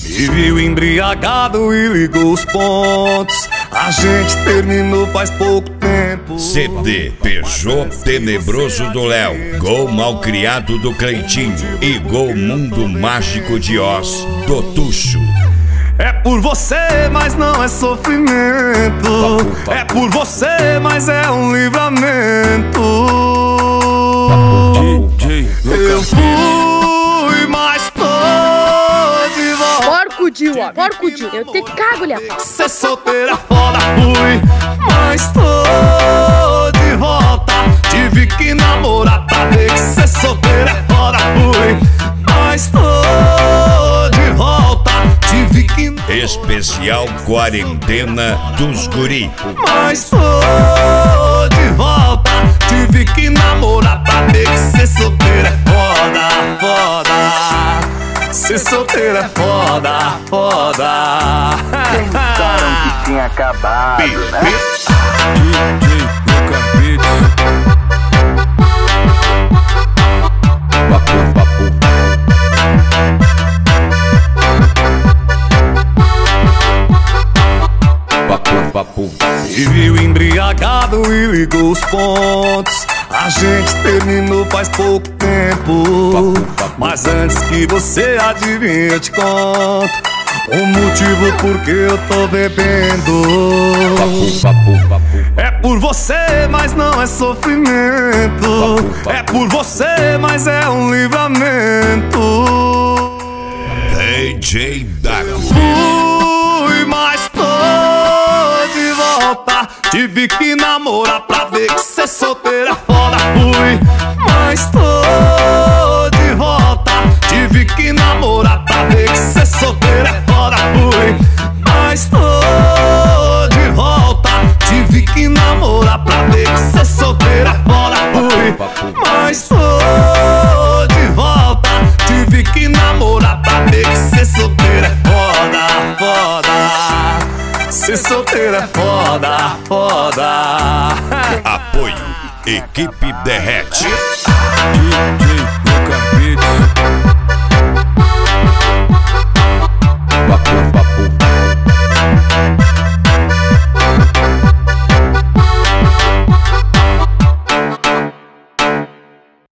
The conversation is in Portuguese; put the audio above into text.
E viu embriagado e ligou os pontos. A gente terminou faz pouco tempo. CD Peugeot Tenebroso do Léo, Gol Malcriado do Cleitinho e Gol Mundo Mágico de Oz do Tuxo. É por você, mas não é sofrimento. É por você, mas é um livramento. Eu fui, mas tô de volta. Porco de ó, porco de. Eu te cago, lhe pau. Ser solteira foda, fui, mas tô de volta. Tive que namorar pra ver que ser solteira é foda, fui, mas tô de volta. Tive que Especial Quarentena dos Guri. mas tô de volta. Tive que namorar pra ver que ser solteira é foda, foda. Ser solteira é foda, foda. Pensaram que tinha acabado, né? E viu embriagado e ligou os pontos. A gente terminou faz pouco tempo. Mas antes que você adivinhe, eu te conto o motivo por que eu tô bebendo. É por você, mas não é sofrimento. É por você, mas é um livramento. DJ Dago. Fui, mas tô de volta. Tive que namorar pra ver que ser solteira é foda. Fui, mas tô de volta. Tive que namorar pra ver que ser solteira é foda. Fui, mas tô de volta. Tive que namorar pra ver que ser solteira é foda. Fui, mas tô de volta. Tive que namorar pra ver que ser solteira é foda, foda. Ser solteira é foda, foda. Apoio Equipe Derrete.